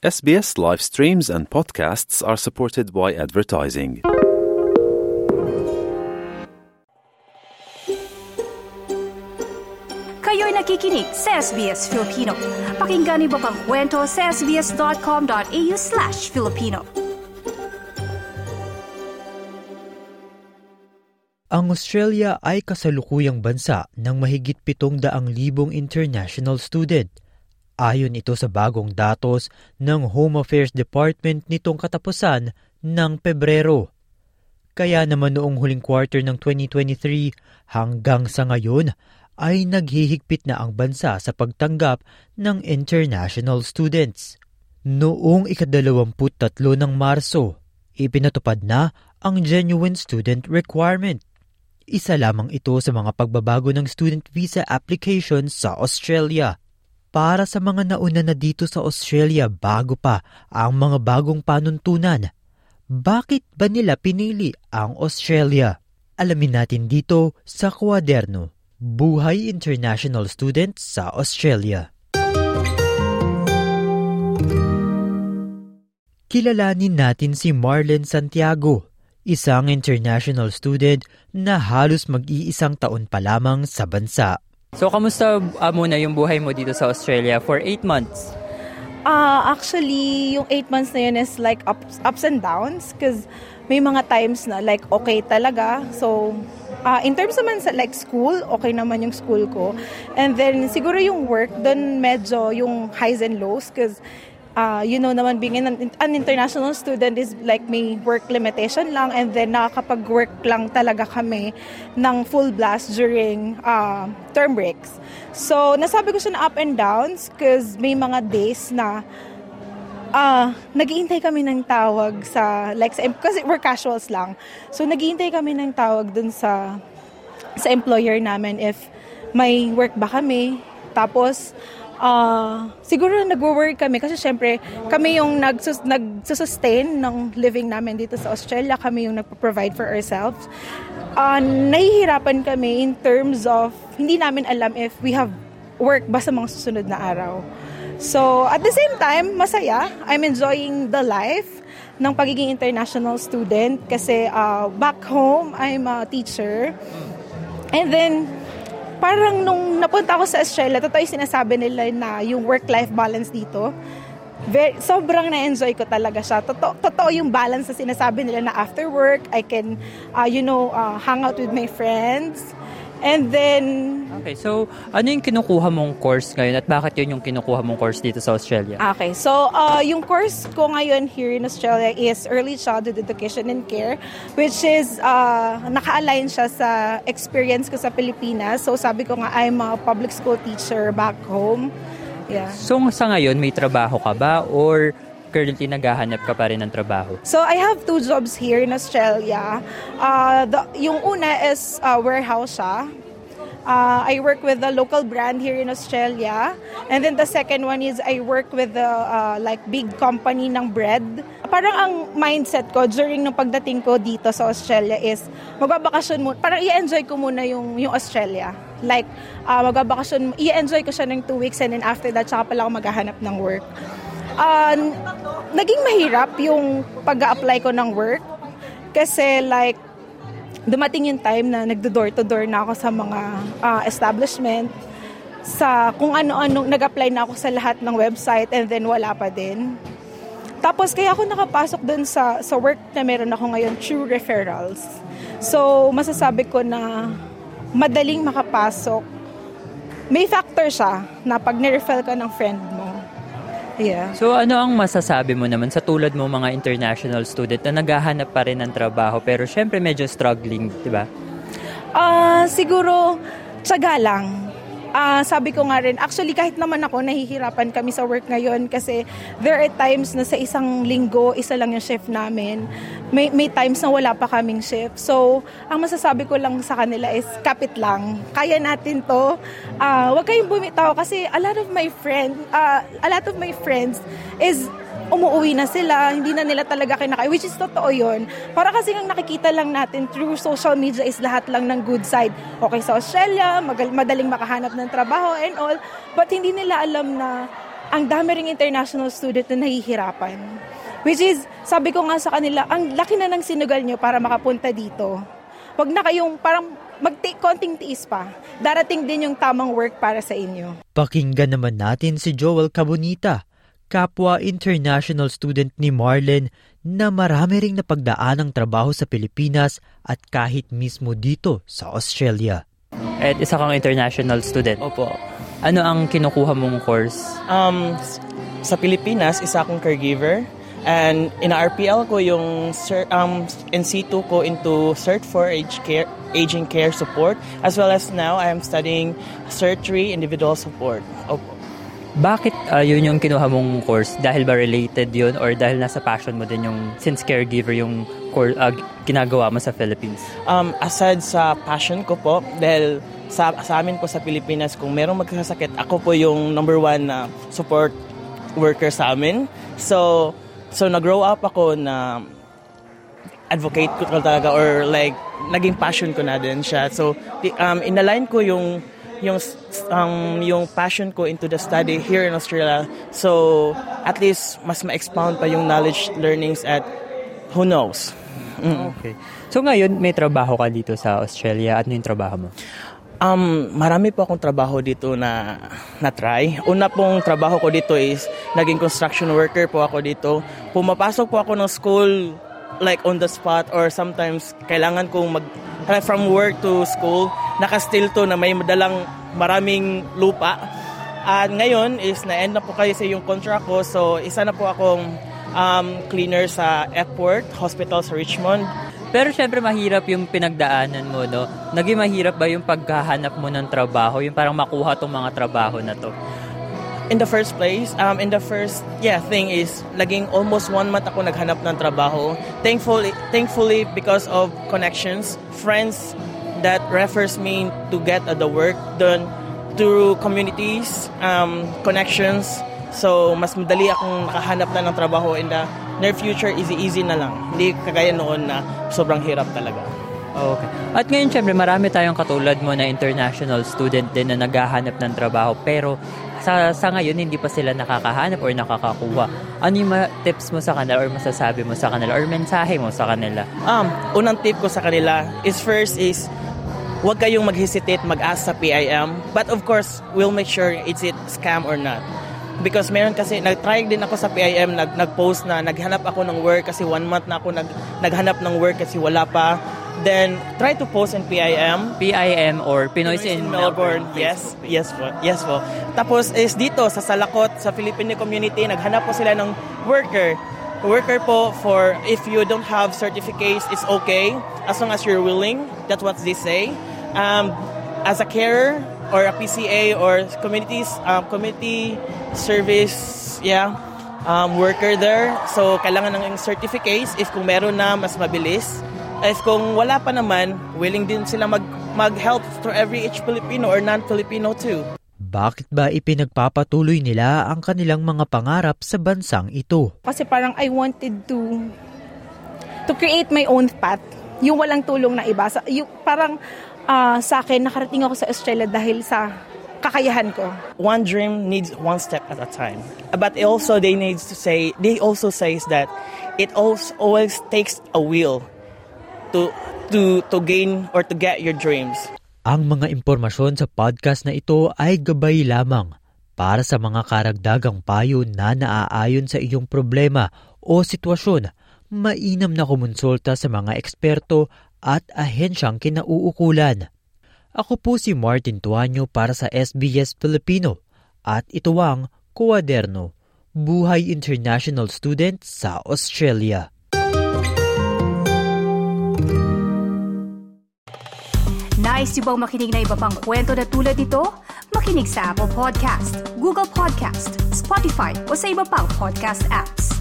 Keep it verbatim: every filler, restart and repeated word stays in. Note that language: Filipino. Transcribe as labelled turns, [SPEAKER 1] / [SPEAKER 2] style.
[SPEAKER 1] S B S live streams and podcasts are supported by advertising.
[SPEAKER 2] Kayo'y nakikinig sa S B S Filipino. Pakinggan niyo pa ang kwento sa sbs.com.au slash Filipino.
[SPEAKER 3] Ang Australia ay kasalukuyang bansa ng mahigit pitong daang libong international student. Ayon ito sa bagong datos ng Home Affairs Department nitong katapusan ng Pebrero. Kaya naman noong huling quarter ng twenty twenty-three hanggang sa ngayon ay naghihigpit na ang bansa sa pagtanggap ng international students. Noong ikadalawamput tatlo ng Marso, ipinatupad na ang Genuine Student Requirement. Isa lamang ito sa mga pagbabago ng student visa application sa Australia. Para sa mga nauna na dito sa Australia bago pa ang mga bagong panuntunan, bakit ba nila pinili ang Australia? Alamin natin dito sa kwaderno, Buhay International Student sa Australia. Kilalanin natin si Marlene Santiago, isang international student na halos mag-iisang taon pa lamang sa bansa.
[SPEAKER 4] So, kamusta uh, muna yung buhay mo dito sa Australia for eight months?
[SPEAKER 5] Uh, actually, yung eight months na yun is like ups, ups and downs because may mga times na like okay talaga. So, uh, in terms naman sa like school, okay naman yung school ko. And then, siguro yung work, dun medyo yung highs and lows because Uh, you know naman, being an, an international student is like may work limitation lang and then nakakapag-work lang talaga kami ng full blast during uh, term breaks. So, nasabi ko siya na up and downs because may mga days na uh, nag-iintay kami ng tawag sa, like, sa, kasi we're casuals lang. So, nag-iintay kami ng tawag dun sa, sa employer namin if may work ba kami. Tapos, Uh, siguro nagwo-work kami kasi syempre kami yung nagsus- nagsusustain ng living namin dito sa Australia, kami yung nagpo-provide for ourselves. Uh, nahihirapan kami in terms of hindi namin alam if we have work ba sa mga susunod na araw. So at the same time, masaya. I'm enjoying the life ng pagiging international student kasi uh, back home, I'm a teacher. And then parang nung napunta ako sa Australia, totoo yung sinasabi nila na yung work-life balance dito, very, sobrang na-enjoy ko talaga siya. Totoo, totoo yung balance na sinasabi nila na after work, I can, uh, you know, uh, hang out with my friends. And then...
[SPEAKER 4] Okay, so ano yung kinukuha mong course ngayon at bakit yun yung kinukuha mong course dito sa Australia?
[SPEAKER 5] Okay, so uh, yung course ko ngayon here in Australia is Early Childhood Education and Care, which is uh, naka-align siya sa experience ko sa Pilipinas. So sabi ko nga, I'm a public school teacher back home. Yeah.
[SPEAKER 4] So sa ngayon, may trabaho ka ba or currently naghahanap ka pa rin ng trabaho?
[SPEAKER 5] So I have two jobs here in Australia. Uh, the, yung una is uh, warehouse siya. Uh, I work with a local brand here in Australia. And then the second one is I work with the uh, like big company ng bread. Parang ang mindset ko during nung pagdating ko dito sa Australia is magbabakasyon mo. Parang i-enjoy ko muna yung, yung Australia. Like uh, magbabakasyon, i-enjoy ko siya ng two weeks and then after that, saka pala ako maghahanap ng work. Uh, naging mahirap yung pag-a-apply ko ng work kasi like dumating yung time na nagdo-door to door na ako sa mga uh, establishment sa kung ano-ano, nag-apply na ako sa lahat ng website and then wala pa din. Tapos kaya ako nakapasok dun sa, sa work na meron ako ngayon through referrals. So masasabi ko na madaling makapasok. May factor siya na pag ni-refer ka ng friend mo. Yeah.
[SPEAKER 4] So ano ang masasabi mo naman sa tulad mo mga international student na naghahanap pa rin ng trabaho pero syempre medyo struggling, di ba?
[SPEAKER 5] Ah, uh, siguro tiyaga lang. Uh, sabi ko nga rin, actually kahit naman ako, nahihirapan kami sa work ngayon kasi there are times na sa isang linggo, isa lang yung shift namin. May, may times na wala pa kaming shift. So, ang masasabi ko lang sa kanila is, kapit lang. Kaya natin to. Uh, huwag kayong bumitaw kasi a lot of my friends, uh, a lot of my friends is umuwi na sila, hindi na nila talaga kinakaya, which is totoo yun. Para kasi ang nakikita lang natin through social media is lahat lang ng good side. Okay sa Australia, magal- madaling makahanap ng trabaho and all, but hindi nila alam na ang dami ring international student na nahihirapan. Which is, sabi ko nga sa kanila, ang laki na ng sinugal nyo para makapunta dito. Huwag na kayong parang mag-take konting tiis pa. Darating din yung tamang work para sa inyo.
[SPEAKER 3] Pakinggan naman natin si Joel Cabonita, kapwa international student ni Marlen na marami ring napagdaanang trabaho sa Pilipinas at kahit mismo dito sa Australia.
[SPEAKER 4] At isa kang international student.
[SPEAKER 6] Opo.
[SPEAKER 4] Ano ang kinukuha mong course?
[SPEAKER 6] Um, sa Pilipinas, isa akong caregiver. And in R P L ko yung um, in situ ko into Cert for age care, Aging Care Support, as well as now I am studying Cert three Individual Support. Opo.
[SPEAKER 4] Bakit uh, yun yung kinuha mong course? Dahil ba related yun or dahil nasa passion mo din yung since caregiver yung course, uh, ginagawa mo sa Philippines?
[SPEAKER 6] Um, aside sa passion ko po, dahil sa, sa amin po sa Pilipinas, kung merong magkasakit, ako po yung number one na uh, support worker sa amin. So, So, nag-grow up ako na advocate ko talaga or like, naging passion ko na din siya. So, um, inalign ko yung, yung, um, yung passion ko into the study here in Australia. So, at least, mas ma-expound pa yung knowledge learnings at who knows. Mm.
[SPEAKER 4] Okay. So, ngayon, may trabaho ka dito sa Australia. Ano yung trabaho mo?
[SPEAKER 6] Um, marami po akong trabaho dito na na-try. Una pong trabaho ko dito is naging construction worker po ako dito. Pumapasok po ako ng school like on the spot or sometimes kailangan kong mag from work to school. Naka-still to na may madalang maraming lupa. At ngayon is na-end na po kasi yung contract ko. So isa na po akong um, cleaner sa Epworth Hospital sa Richmond.
[SPEAKER 4] Pero syempre mahirap yung pinagdaanan mo, no? Naging mahirap ba yung paghahanap mo ng trabaho? Yung parang makuha tong mga trabaho na to?
[SPEAKER 6] In the first place, um, in the first, yeah, thing is, naging almost one month ako naghanap ng trabaho. Thankfully, thankfully because of connections, friends that refers me to get uh, the work done through communities, um, connections. So, mas madali akong makahanap na ng trabaho in the near future, easy-easy na lang. Hindi kagaya noon na sobrang hirap talaga.
[SPEAKER 4] Okay. At ngayon, syempre, marami tayong katulad mo na international student din na naghahanap ng trabaho. Pero sa, sa ngayon, hindi pa sila nakakahanap or nakakakuha. Ano yung tips mo sa kanila or masasabi mo sa kanila or mensahe mo sa kanila?
[SPEAKER 6] Um, unang tip ko sa kanila is first is huwag kayong mag-hesitate mag-ask sa P I M. But of course, we'll make sure it's it scam or not. Because meron kasi, nag-try din ako sa P I M, nag, nag-post na, naghanap ako ng work kasi one month na ako nag, naghanap ng work kasi wala pa. Then, try to post in P I M.
[SPEAKER 4] P I M or Pinoy in, in
[SPEAKER 6] Melbourne.
[SPEAKER 4] Melbourne.
[SPEAKER 6] Yes, yes po. Yes po. Tapos is dito sa Salakot, sa Filipino community, naghanap po sila ng worker. Worker po for if you don't have certificates, it's okay. As long as you're willing. That's what they say. Um, as a carer, or a P C A or communities um, community service yeah um, worker there, so kailangan ng certificates. If kung meron na, mas mabilis. If kung wala pa naman, willing din sila mag mag-help to every each Filipino or non-Filipino too.
[SPEAKER 3] Bakit ba ipinagpapatuloy nila ang kanilang mga pangarap sa bansang ito?
[SPEAKER 5] Kasi parang I wanted to to create my own path. Yung walang tulong na iba. Yung parang Uh, sa akin, nakarating ako sa Australia dahil sa kakayahan ko.
[SPEAKER 6] One dream needs one step at a time. But also, they need to say, they also says that it also always takes a will to to to gain or to get your dreams.
[SPEAKER 3] Ang mga impormasyon sa podcast na ito ay gabay lamang para sa mga karagdagang payo na naaayon sa iyong problema o sitwasyon. Mainam na kumonsulta sa mga eksperto at ahensyang kinauukulan. Ako po si Martin Tuanyo para sa S B S Filipino at ito ang Kuwaderno, Buhay International Student sa Australia.
[SPEAKER 2] Nice yung bang makinig na iba pang kwento na tulad ito? Makinig sa Apple Podcast, Google Podcast, Spotify o sa iba pang podcast apps.